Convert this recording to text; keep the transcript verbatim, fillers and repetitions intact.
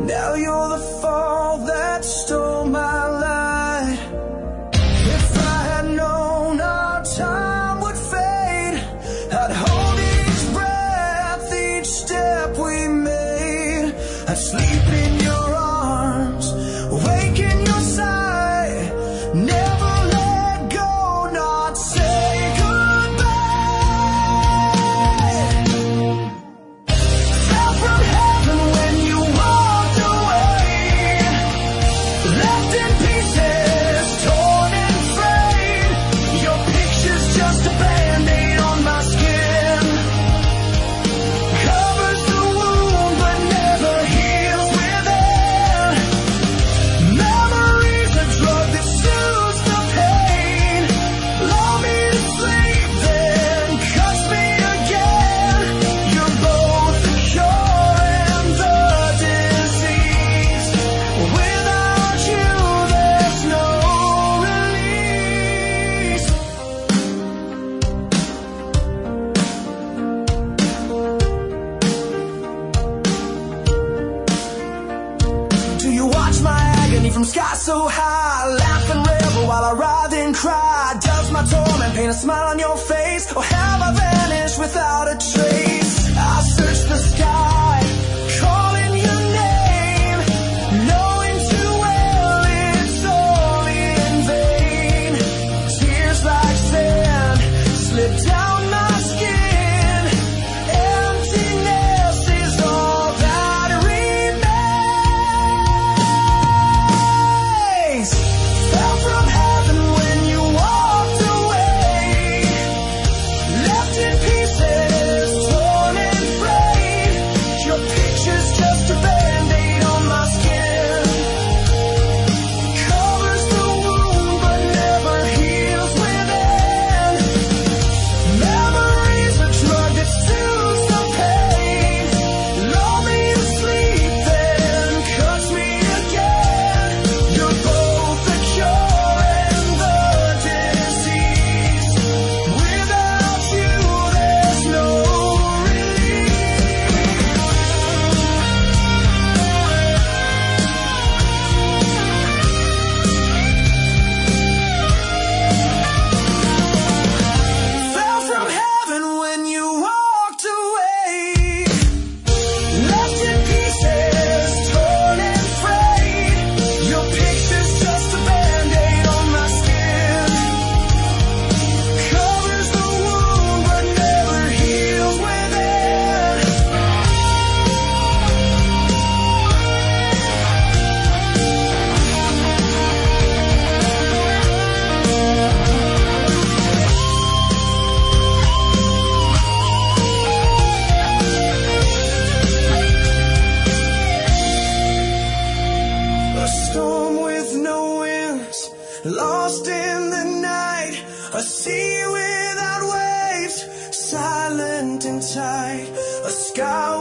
Now you're the fall that stole my light. If I had known our time would fade, I'd hold each breath, each step we made. I'd sleep in your arms, wake in your sight, never let go, not say goodbye. Fell from heaven when you walked away, left in pieces, torn and frayed. Your picture's just a band-aid on my skin, covers the wound but never heals within. Memories a drug that soothes the pain, lull me to sleep then cuts me again. You're both the cure and the disease. Without you there's no release. Do you watch my agony from sky so high? Laugh and revel while I writhe and cry. Does my torment paint a smile on your face, or have I vanished without a trace? I search the sky, calling your name, knowing too well it's all in vain. Tears like sand slip down my skin. Emptiness is all that remains. Fell from heaven when you walked away, left in pieces, torn and frayed. Your picture's just a band-aid on my skin, covers the wound but never heals within. Memories a drug that soothes the pain, lull me to sleep then cuts me again. You're both the cure and the disease. Without you there's no release. Fell from heaven when you walked away, left in pieces, torn and frayed. Your picture's just a band-aid on my skin, covers the wound but never heals within. A storm with no winds, lost in the night. A sea without waves, silent and tight. A sky